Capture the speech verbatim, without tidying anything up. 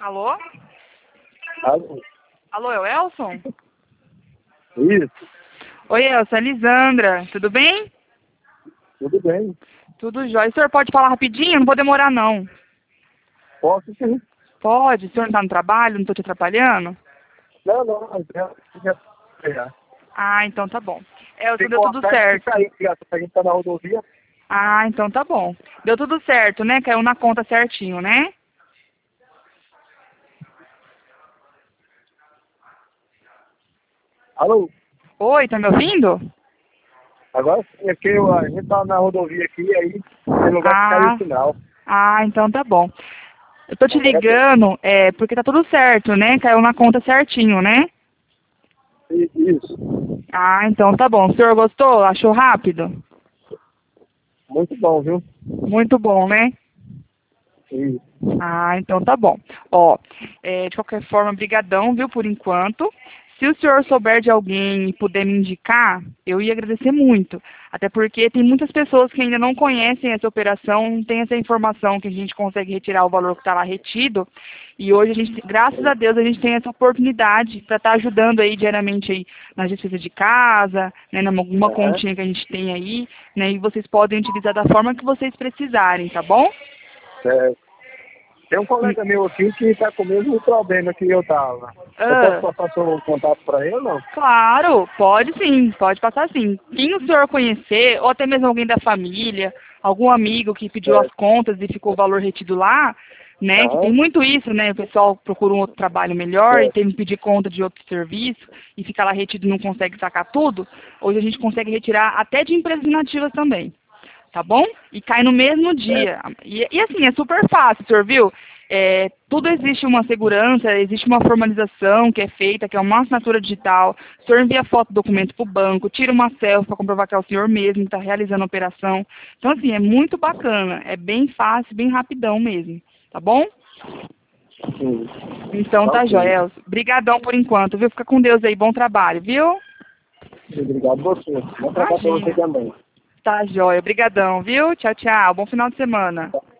Alô? Alô? Alô, é o Elson? Isso, Oi, Elson, é Lisandra. Tudo bem? tudo bem. Tudo jóia. O senhor pode falar rapidinho? Não vou demorar, não. Posso sim. Pode? O senhor não está no trabalho? Não estou te atrapalhando? Não, não, mas já já pegar. Ah, então tá bom. Elson, Tem deu tudo cortar e certo. sair, a gente tá na rodovia. Ah, então tá bom. Deu tudo certo, né? Caiu na conta certinho, né? Alô? Oi, tá me ouvindo? Agora sim, aqui eu, a gente tá na rodovia aqui, aí tem lugar que caiu o Ah, sinal. ah, então tá bom. Eu tô te Agora tem. ligando, é, porque tá tudo certo, né? Caiu na conta certinho, né? I- Isso, Ah, então tá bom. O senhor gostou? Achou rápido? muito bom, viu? Muito bom, né? Isso. Ah, então tá bom. Ó, é, de qualquer forma, brigadão, viu, por enquanto. Se o senhor souber de alguém e puder me indicar, eu ia agradecer muito. Até porque tem muitas pessoas que ainda não conhecem essa operação, não tem essa informação que a gente consegue retirar o valor que está lá retido. E hoje a gente, graças a Deus, a gente tem essa oportunidade para estar ajudando aí diariamente aí nas despesas de casa, né, numa alguma Aham. continha que a gente tem aí, né, e vocês podem utilizar da forma que vocês precisarem, tá bom? É, tem um colega meu aqui que tá com o mesmo problema que eu tava. Eu posso Ah, passar seu contato para ele ou não? claro, pode sim, pode passar sim. Quem o senhor conhecer, ou até mesmo alguém da família, algum amigo que pediu É, as contas e ficou o valor retido lá, né? Que tem aham, muito isso, né? O pessoal procura um outro trabalho melhor e é, tem que pedir conta de outro serviço e fica lá retido e não consegue sacar tudo. Hoje a gente consegue retirar até de empresas inativas também. Tá bom? E cai no mesmo é, dia. E, e assim, é super fácil, o senhor viu? É, tudo existe uma segurança, existe uma formalização que é feita, que é uma assinatura digital. O senhor envia foto do documento para o banco, tira uma selfie para comprovar que é o senhor mesmo que está realizando a operação. Então, assim, é muito bacana. É bem fácil, bem rapidão mesmo. Tá bom? sim. Então Tá tá, ok. Joel. Brigadão por enquanto, viu? Fica com Deus aí. Bom trabalho, viu? Obrigado a você. Vou tratar para você Imagina. também. Tá, Joia. Brigadão, viu? Tchau, tchau. Bom final de semana.